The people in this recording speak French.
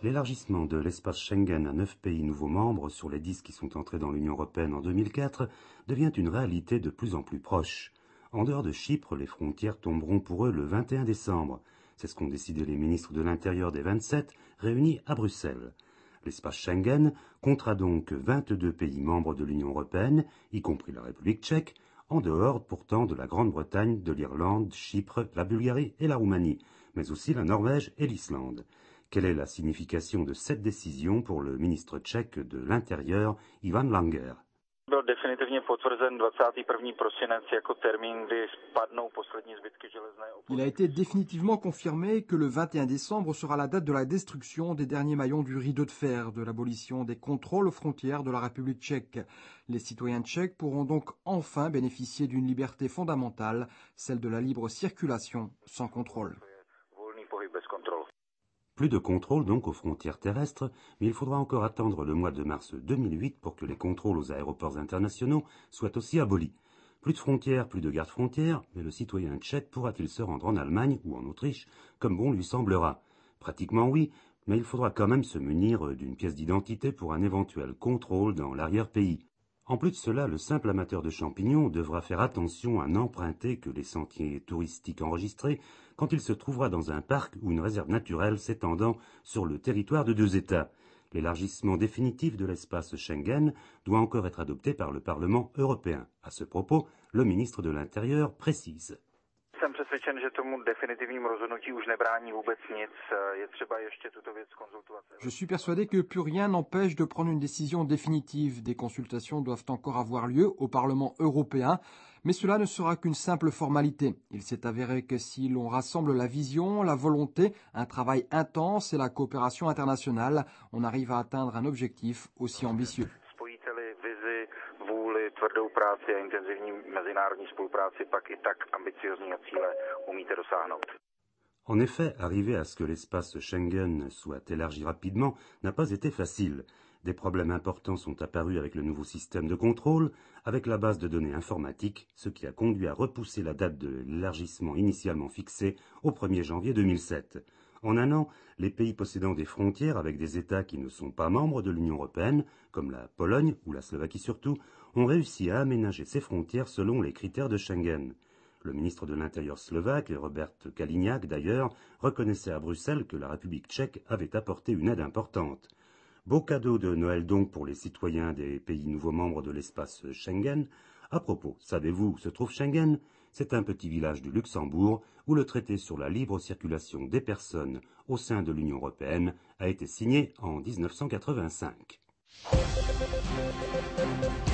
L'élargissement de l'espace Schengen à 9 pays nouveaux membres sur les 10 qui sont entrés dans l'Union européenne en 2004 devient une réalité de plus en plus proche. En dehors de Chypre, les frontières tomberont pour eux le 21 décembre. C'est ce qu'ont décidé les ministres de l'Intérieur des 27 réunis à Bruxelles. L'espace Schengen comptera donc 22 pays membres de l'Union européenne, y compris la République tchèque, en dehors pourtant de la Grande-Bretagne, de l'Irlande, Chypre, la Bulgarie et la Roumanie, mais aussi la Norvège et l'Islande. Quelle est la signification de cette décision pour le ministre tchèque de l'Intérieur, Ivan Langer? Byl definitivně potvrzen 21. prosinec jako termín, kdy spadnou poslední zbytky železné opony. Il a été définitivement confirmé que le 21 décembre sera la date de la destruction des derniers maillons du rideau de fer, de l'abolition des contrôles aux frontières de la République tchèque. Les citoyens tchèques pourront donc enfin bénéficier d'une liberté fondamentale, celle de la libre circulation sans contrôle. Plus de contrôle donc aux frontières terrestres, mais il faudra encore attendre le mois de mars 2008 pour que les contrôles aux aéroports internationaux soient aussi abolis. Plus de frontières, plus de gardes-frontières, mais le citoyen tchèque pourra-t-il se rendre en Allemagne ou en Autriche comme bon lui semblera? Pratiquement oui, mais il faudra quand même se munir d'une pièce d'identité pour un éventuel contrôle dans l'arrière-pays. En plus de cela, le simple amateur de champignons devra faire attention à n'emprunter que les sentiers touristiques enregistrés quand il se trouvera dans un parc ou une réserve naturelle s'étendant sur le territoire de 2 États. L'élargissement définitif de l'espace Schengen doit encore être adopté par le Parlement européen. À ce propos, le ministre de l'Intérieur précise. Jsem přesvědčen, že tomu definitivnímu rozhodnutí už nebrání vůbec nic. Je třeba ještě tuto věc konzultovat. Je suis persuadé que plus rien n'empêche de prendre une décision définitive. Des consultations doivent encore avoir lieu au Parlement européen, mais cela ne sera qu'une simple formalité. Il s'est avéré que si l'on rassemble la vision, la volonté, un travail intense et la coopération internationale, on arrive à atteindre un objectif aussi ambitieux. Tvrdou práci a intenzivní mezinárodní spolupráci, pak i tak ambiciozního cíle umíte dosáhnout. En effet, arriver à ce que l'espace Schengen soit élargi rapidement n'a pas été facile. Des problèmes importants sont apparus avec le nouveau système de contrôle, avec la base de données informatique, ce qui a conduit à repousser la date de l'élargissement initialement fixée au 1er janvier 2007. En un an, les pays possédant des frontières avec des États qui ne sont pas membres de l'Union européenne, comme la Pologne ou la Slovaquie surtout, ont réussi à aménager ces frontières selon les critères de Schengen. Le ministre de l'Intérieur slovaque, Robert Kaliňák d'ailleurs, reconnaissait à Bruxelles que la République tchèque avait apporté une aide importante. Beau cadeau de Noël donc pour les citoyens des pays nouveaux membres de l'espace Schengen. À propos, savez-vous où se trouve Schengen? C'est un petit village du Luxembourg où le traité sur la libre circulation des personnes au sein de l'Union européenne a été signé en 1985.